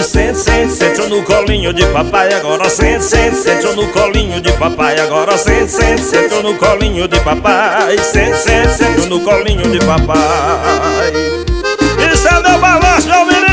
Sente, sente, sente no colinho de papai. Agora sente, sente, sente no colinho de papai. Agora sente, sente, sente no colinho de papai. Sente, sente, sente no colinho de papai. Isso é meu balanço, meu menino.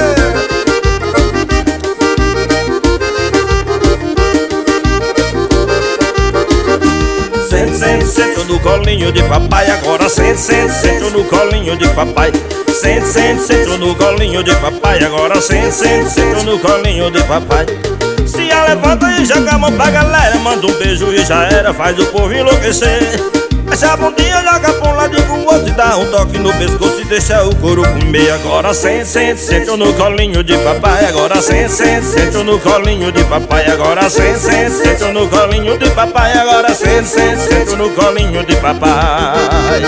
Sente, sente, sente no colinho de papai. Agora sente, sente, sente no colinho de papai. Sente, sente, sente no colinho de papai. Agora sente, sente, sente no colinho de papai. Se a levanta e joga a mão pra galera, manda um beijo e já era, faz o povo enlouquecer. Essa bundinha joga pra um lado e pro outro e dá um toque no pescoço e deixa o couro comer. Agora sente, sente, sente no colinho de papai. Agora sente, sente, sente no colinho de papai. Agora sente, sente, sente no colinho de papai. Agora sente, sente, sente no colinho de papai.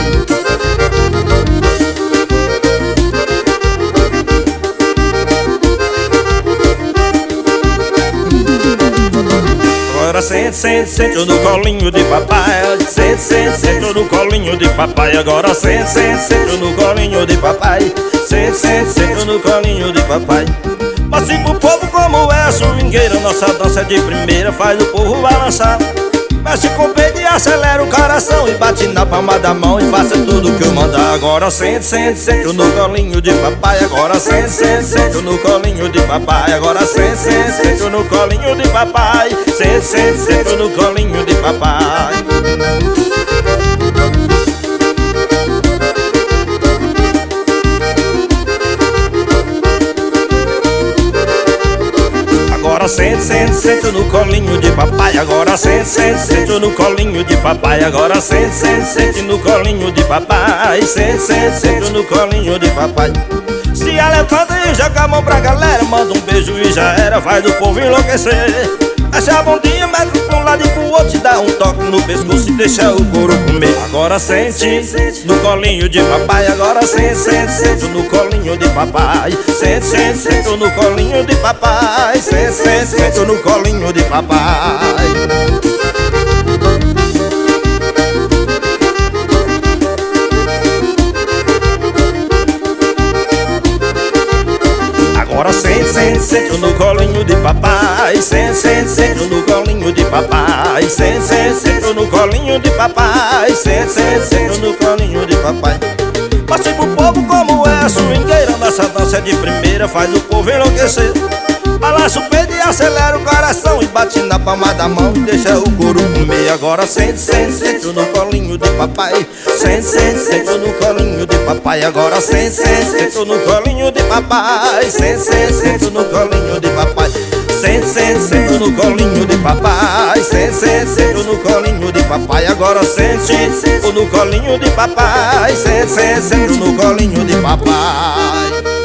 Agora sente, sente, sente no colinho de papai. Sente, sente, sente no colinho de papai. Agora sente, sente, sente no colinho de papai. Sente, sente, sente no colinho de papai. Passe pro povo como é a swingueira. Nossa dança é de primeira, faz o povo balançar. Mexe com o peito e acelera o coração e bate na palma da mão e faça tudo que eu mandar. Agora sente, sente, sente no colinho de papai. Agora sente, sente, sente no colinho de papai. Agora sente, sente, sente no colinho de papai. Sente, sente, sente no colinho de papai. Agora sente, sente, sente no colinho de papai. Agora sente, sente, sente no colinho de papai. Agora sente, sente, sente no colinho de papai. Sente, sente, sente no colinho de papai. Se a levanta e joga a mão pra galera, manda um beijo e já era, faz o povo enlouquecer. Essa a bundinha mete pra um lado e pro outro e dá um toque no pescoço e deixa o couro comer. Agora sente no colinho de papai. Agora sente, sente, sente no colinho de papai. Sente, sente, sente no colinho de papai. Sente, sente, sente no colinho de papai. Agora sente, sente, sente no colinho de papai. Sente, sente, sente no colinho de papai. Sente, sente, sente no colinho de papai. Sente, sente, sente no colinho de papai. Passe pro povo como é a swingueira. Nossa dança é de primeira, faz o povo enlouquecer. Balança o peito e acelera o coração e bate na palma da mão e deixa o couro comer. Agora sente, sente, sente no colinho de papai. Sente, sente, sente no colinho de papai. Agora sente, sente, sente no colinho de papai. Sente, sente, sente no colinho de papai. Sente, sente, sente no colinho de papai. Sente, sente, sente no colinho de papai. Agora sente, sente no colinho de papai. Sente, sente, sente no colinho de papai.